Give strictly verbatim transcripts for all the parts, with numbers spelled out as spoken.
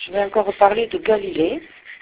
Je vais encore parler de Galilée.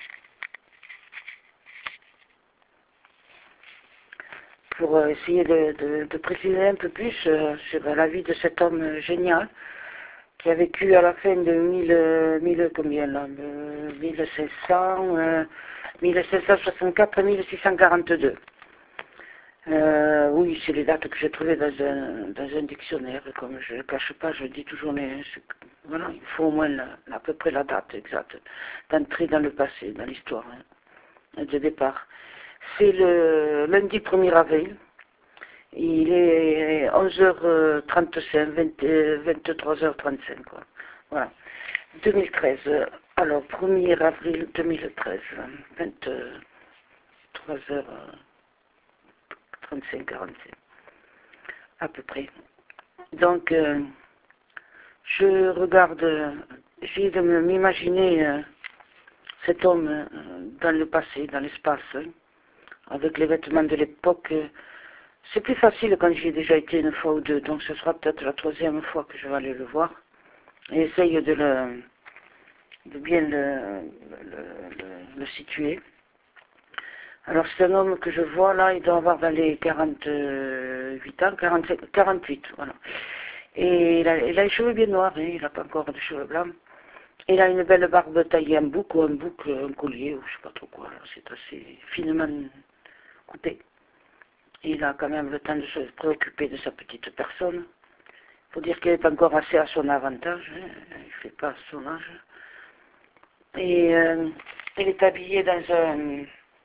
Pour euh, essayer de, de, de préciser un peu plus euh, sur la vie de cet homme euh, génial qui a vécu à la fin de mille, euh, mille combien là, de mille cinq cents, euh, mille cinq cent soixante-quatre à mille six cent quarante-deux. Euh, oui, c'est les dates que j'ai trouvées dans un, dans un dictionnaire. Et comme je ne le cache pas, je dis toujours, les, voilà, il faut au moins la, à peu près la date exacte d'entrée dans le passé, dans l'histoire hein, de départ. C'est le lundi premier avril. Il est onze heures trente-cinq, vingt-trois heures trente-cinq, quoi. Voilà. deux mille treize. Alors, premier avril deux mille treize, vingt-trois heures trente-cinq, quarante-cinq, à peu près. Donc, euh, je regarde, euh, j'essaie de m'imaginer euh, cet homme euh, dans le passé, dans l'espace, hein, avec les vêtements de l'époque. Euh, c'est plus facile quand j'y ai déjà été une fois ou deux, donc ce sera peut-être la troisième fois que je vais aller le voir. Et essaye de, le, de bien le, le, le, le situer. Alors c'est un homme que je vois là, il doit avoir dans les quarante-huit ans, quarante-cinq, quarante-huit, voilà. Et il a, il a les cheveux bien noirs, hein, il n'a pas encore de cheveux blancs. Il a une belle barbe taillée en boucle, ou un boucle, un collier, ou je sais pas trop quoi, c'est assez finement coupé. Il a quand même le temps de se préoccuper de sa petite personne. Il faut dire qu'il est encore assez à son avantage, hein, il ne fait pas son âge. Et euh, il est habillé dans un...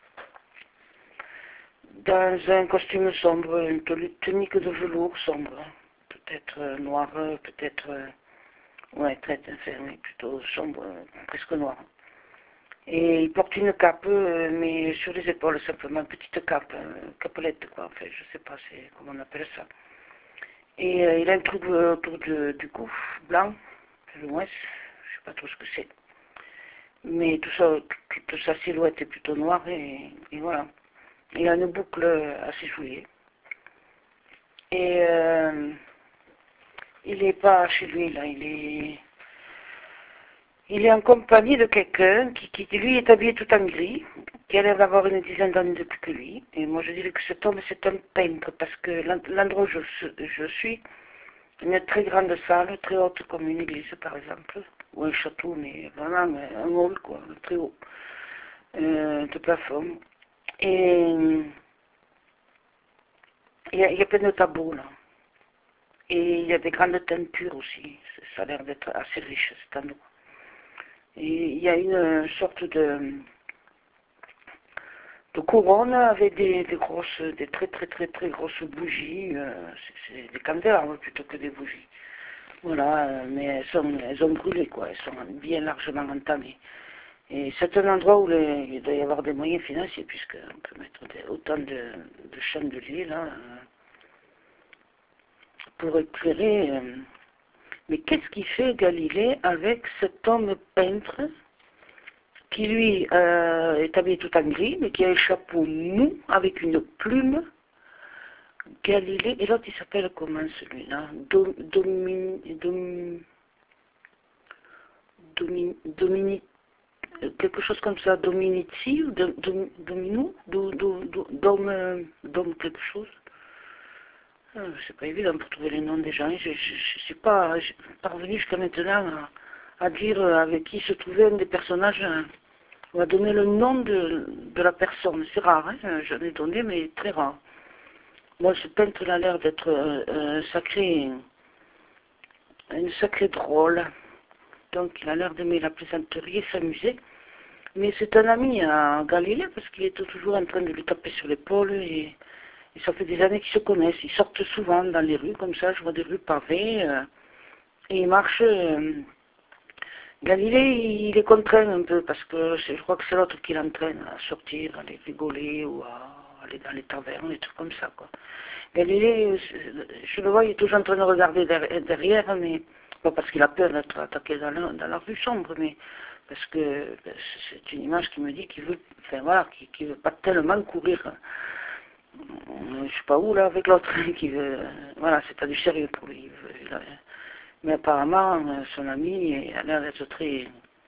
dans un costume sombre, une tunique de velours sombre, peut-être euh, noir, peut-être, euh, ouais, très, enfin, oui, plutôt sombre, euh, presque noir. Et il porte une cape, euh, mais sur les épaules simplement, une petite cape, euh, capelette quoi, enfin, je sais pas c'est, comment on appelle ça. Et euh, il a un truc euh, autour de, du cou, blanc, plus ou moins, je sais pas trop ce que c'est. Mais tout ça, toute sa silhouette est plutôt noire, et, et voilà. Il a une boucle assez souillée. Et euh, il n'est pas chez lui, là. Il est, il est en compagnie de quelqu'un qui, qui, lui, est habillé tout en gris, qui a l'air d'avoir une dizaine d'années de plus que lui. Et moi, je dirais que cet homme, c'est un peintre, parce que l'endroit où je, je suis, une très grande salle, très haute comme une église, par exemple, ou un château, mais vraiment un hall, quoi, très haut, euh, de plafond. Et il y, a, il y a plein de tableaux, là. Et il y a des grandes teintures aussi. Ça a l'air d'être assez riche, cet endroit. Et il y a une sorte de, de couronne avec des, des grosses, des très très très très grosses bougies. C'est des candélabres plutôt que des bougies. Voilà, mais elles, sont, elles ont brûlé, quoi. Elles sont bien largement entamées. Et c'est un endroit où les, il doit y avoir des moyens financiers, puisqu'on peut mettre des, autant de, de chandeliers, là, pour éclairer. Euh, mais qu'est-ce qu'il fait Galilée avec cet homme peintre qui lui euh, est habillé tout en gris, mais qui a un chapeau mou avec une plume? Galilée, et l'autre il s'appelle comment celui-là? Dom, Domin, Dom, Domin, Dominique, quelque chose comme ça, Dominici ou Dom, Dom, Dominou, Dom, Dom, Dom, Dom quelque chose. C'est pas évident pour trouver les noms des gens. Je ne suis pas parvenu jusqu'à maintenant à, à dire avec qui se trouvait un des personnages. On va donner le nom de, de la personne. C'est rare, hein, j'en ai donné, mais très rare. Moi, ce peintre a l'air d'être un, un sacré, une sacrée drôle. Donc, il a l'air d'aimer la plaisanterie et s'amuser. Mais c'est un ami à Galilée parce qu'il est toujours en train de lui taper sur l'épaule et... Et ça fait des années qu'ils se connaissent. Ils sortent souvent dans les rues, comme ça, je vois des rues pavées. Euh, et ils marchent. Euh, Galilée, il est contraint un peu, parce que je crois que c'est l'autre qui l'entraîne à sortir, à aller rigoler, ou à aller dans les tavernes, des trucs comme ça, quoi. Galilée, je le vois, il est toujours en train de regarder derrière, mais pas parce qu'il a peur d'être attaqué dans la, dans la rue sombre, mais parce que c'est une image qui me dit qu'il veut, enfin voilà, qu'il ne veut pas tellement courir. Je sais pas où là avec l'autre qui veut, voilà, c'est pas du sérieux pour lui. Il veut, il a, mais apparemment son ami a l'air d'être très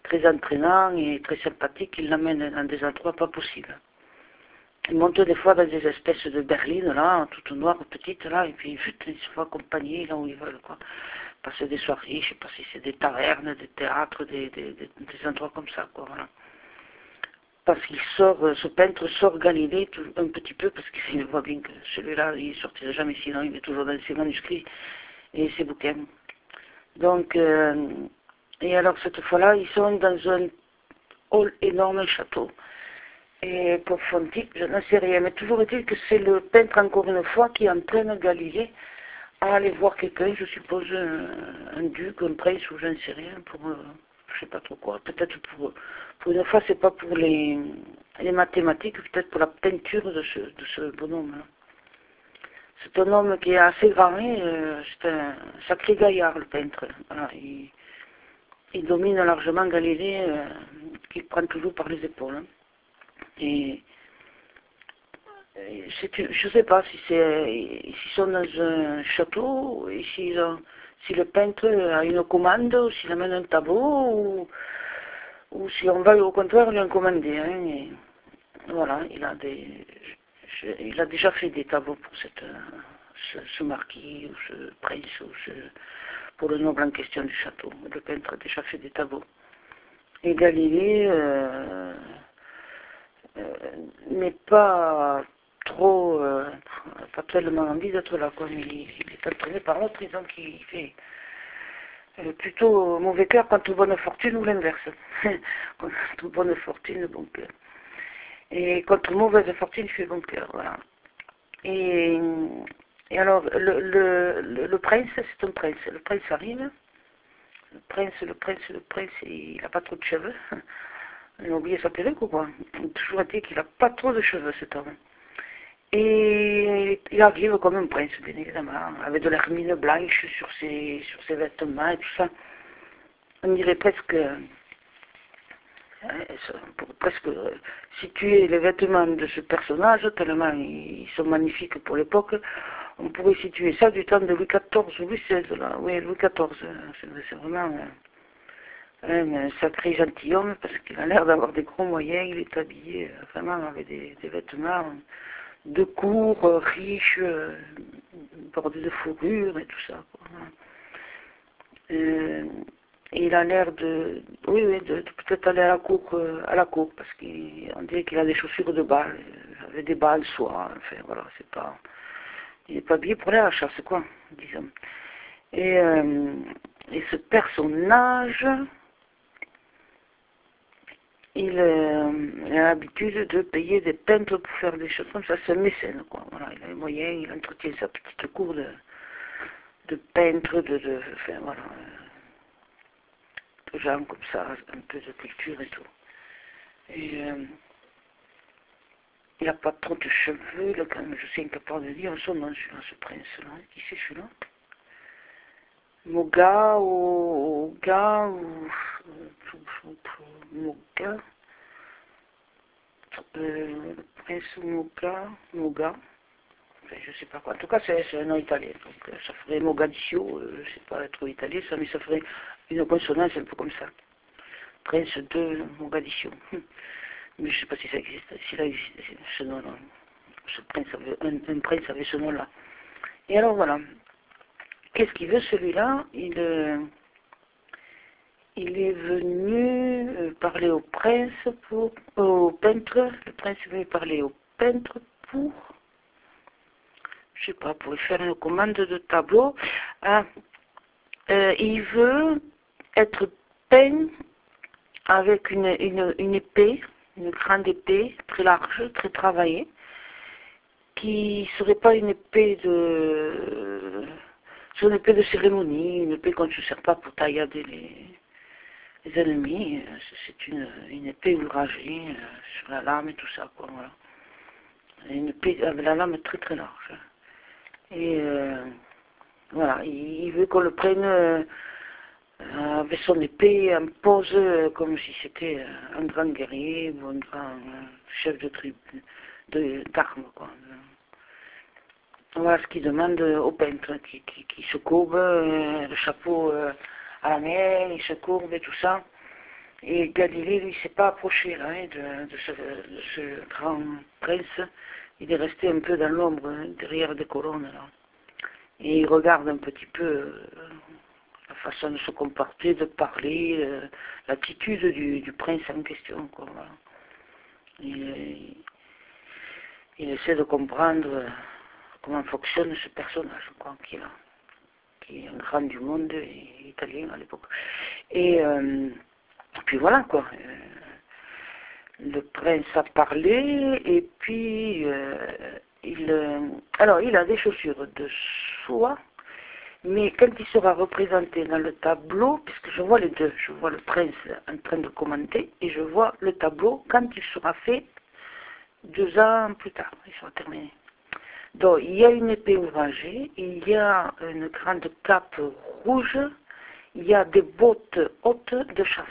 très entraînant et très sympathique, il l'amène dans des endroits pas possibles. Il monte des fois dans des espèces de berlines, là, toutes noires, petites, là, et puis vite, ils se font accompagner là où ils veulent, quoi. Passer des soirées, je sais pas si c'est des tavernes, des théâtres, des, des, des, des endroits comme ça, quoi, voilà. Parce qu'il sort, ce peintre sort Galilée tout, un petit peu, parce qu'il voit bien que celui-là, il ne sortira jamais, sinon il est toujours dans ses manuscrits et ses bouquins. Donc, euh, et alors cette fois-là, ils sont dans un hall énorme château. Et pour Fonti, je n'en sais rien, mais toujours est-il que c'est le peintre, encore une fois, qui entraîne Galilée à aller voir quelqu'un, je suppose un, un duc, un prince, ou je ne sais rien, pour, euh, je sais pas trop quoi, peut-être pour, pour une fois, c'est pas pour les, les mathématiques, peut-être pour la peinture de ce, de ce bonhomme-là. C'est un homme qui est assez grand, euh, c'est un sacré gaillard, le peintre. Voilà, il, il domine largement Galilée, euh, qu'il prend toujours par les épaules. Hein. Et, et je ne sais pas si c'est s'ils sont dans un château, et si, si le peintre a une commande, ou s'il amène un tableau, ou, ou si on va au contraire lui en commander. Hein, et voilà, il a, des, je, il a déjà fait des tableaux pour cette, ce, ce marquis, ou ce prince, ou ce, pour le noble en question du château. Le peintre a déjà fait des tableaux. Et Galilée euh, euh, n'est pas trop, euh, pas tellement envie d'être là, quoi. Il, il est entraîné par l'autre, et donc il fait euh, plutôt mauvais cœur quant aux bonnes fortunes, ou l'inverse. Contre bonne fortune, bon cœur. Et contre mauvaise fortune, il fait bon cœur, voilà. Et, et alors, le, le, le, le prince, c'est un prince. Le prince arrive. Le prince, le prince, le prince, il n'a pas trop de cheveux. Il a oublié sa perruque ou quoi? Il a toujours été qu'il n'a pas trop de cheveux, cet homme. Et il arrive comme un prince, bien évidemment, avec de l'hermine blanche sur ses, sur ses vêtements et tout ça. On dirait presque, euh, pour presque situer les vêtements de ce personnage, tellement ils sont magnifiques pour l'époque. On pourrait situer ça du temps de Louis quatorze ou Louis seize, là. Oui, Louis quatorze, c'est vraiment un, un sacré gentilhomme, parce qu'il a l'air d'avoir des gros moyens, il est habillé vraiment avec des, des vêtements de cour, euh, riches, euh, bordés de fourrure et tout ça, quoi. Euh, et il a l'air de, oui, oui, de, de peut-être aller à la cour, euh, à la cour, parce qu'on dirait qu'il a des chaussures de bal, euh, avec des balles soie, enfin voilà, c'est pas, il n'est pas habillé pour aller à la chasse, quoi, disons. Et, euh, et ce personnage, il, euh, il a l'habitude de payer des peintres pour faire des choses comme ça, c'est un mécène, quoi, voilà, il a les moyens, il entretient sa petite cour de, de peintres, de, de, enfin voilà, de gens comme ça, un peu de culture et tout. Et euh, il n'a pas trop de cheveux, là, quand même, je suis incapable de dire son nom, celui-là, ce prince-là. Qui c'est celui-là? Moga ou Oga ou Moga, euh, prince Moga, Moga, enfin, je sais pas quoi. En tout cas, c'est un nom italien, donc euh, ça ferait Mogadiscio, euh, je sais pas trop italien, ça, mais ça ferait une consonance un peu comme ça. Prince de Mogadiscio. Mais je sais pas si ça existe, si là existe ce nom-là. Ce prince avait, un, un prince avait ce nom-là. Et alors voilà. Qu'est-ce qu'il veut celui-là? Il, euh, il est venu euh, parler au prince pour, euh, au peintre. Le prince est venu parler au peintre pour, je sais pas, pour lui faire une commande de tableau. Ah, euh, il veut être peint avec une, une, une épée, une grande épée, très large, très travaillée, qui serait pas une épée de, c'est une épée de cérémonie, une épée qu'on ne se sert pas pour taillader les, les ennemis. C'est une, une épée ouvragée sur la lame et tout ça, quoi, voilà. Une épée avec la lame très très large. Et euh, voilà, il, il veut qu'on le prenne euh, avec son épée en pose euh, comme si c'était un grand guerrier ou un grand euh, chef de tribu, d'armes, quoi. Voilà ce qu'il demande au peintre, qui, qui, qui se courbe, euh, le chapeau euh, à la main, il se courbe et tout ça. Et Galilée, lui, s'est pas approché là, hein, de, de, ce, de, ce, grand prince. Il est resté un peu dans l'ombre, hein, derrière des colonnes. Là. Et il regarde un petit peu euh, la façon de se comporter, de parler, euh, l'attitude du, du prince en question. Quoi, voilà. il, il essaie de comprendre euh, comment fonctionne ce personnage, quoi, qui, là, qui est un grand du monde italien à l'époque. Et euh, puis voilà, quoi. Euh, le prince a parlé, et puis euh, il, euh, alors il a des chaussures de soie, mais quand il sera représenté dans le tableau, puisque je vois les deux, je vois le prince en train de commenter, et je vois le tableau quand il sera fait deux ans plus tard, il sera terminé. Donc il y a une épée ouvragée, il y a une grande cape rouge, il y a des bottes hautes de chasse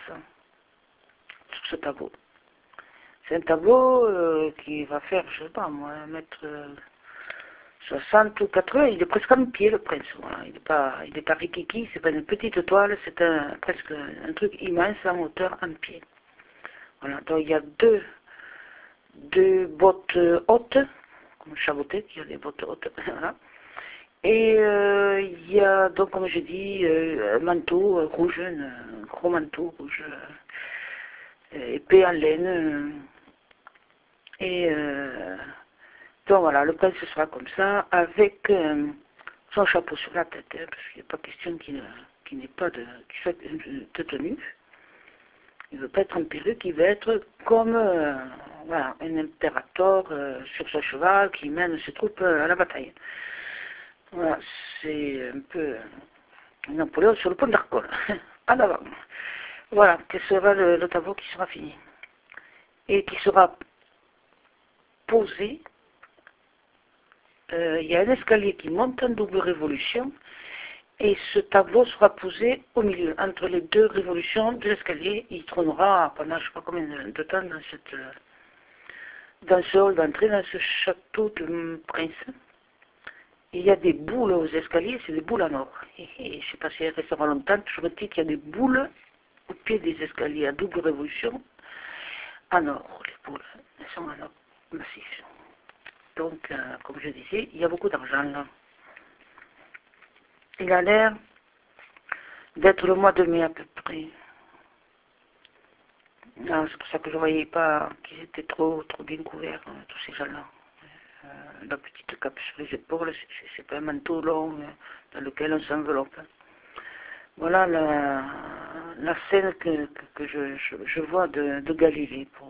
sur ce tableau. C'est un tableau euh, qui va faire, je sais pas moi, un mètre euh, soixante ou quatre-vingts, il est presque en pied le prince. Voilà. Il est pas, il est pas rikiki, c'est pas une petite toile, c'est un, presque un truc immense en hauteur en pied. Voilà, donc il y a deux, deux bottes hautes, comme Chabotet qui a des bottes hautes, voilà. Et euh, il y a donc, comme je dis, euh, un manteau euh, rouge, un, un gros manteau rouge, euh, épée en laine. Euh, et euh, donc voilà, le prince sera comme ça, avec euh, son chapeau sur la tête, hein, parce qu'il n'est pas question qu'il qu'il n'ait pas de, qu'il soit de tenue. Il ne veut pas être en perruque, il veut être comme euh, voilà, un impérateur euh, sur son cheval qui mène ses troupes euh, à la bataille. Voilà, c'est un peu Napoléon sur le pont d'Arcole, en avant. Voilà, que sera le, le tableau qui sera fini. Et qui sera posé. Euh, il y a un escalier qui monte en double révolution. Et ce tableau sera posé au milieu, entre les deux révolutions de l'escalier. Il trônera pendant je ne sais pas combien de temps dans, cette, dans ce hall d'entrée, dans ce château de prince. Il y a des boules aux escaliers, c'est des boules en or. Et, et je ne sais pas si elles resteront longtemps, toujours dit qu'il y a des boules au pied des escaliers à double révolution en or. Les boules, elles sont en or massif. Donc, euh, comme je disais, il y a beaucoup d'argent là. Il a l'air d'être le mois de mai à peu près. Ah, c'est pour ça que je ne voyais pas qu'ils étaient trop, trop bien couverts, hein, tous ces gens-là. Euh, la petite cape sur les épaules, c'est pas un manteau long euh, dans lequel on s'enveloppe. Voilà la, la scène que, que, que je, je, je vois de, de Galilée. Pour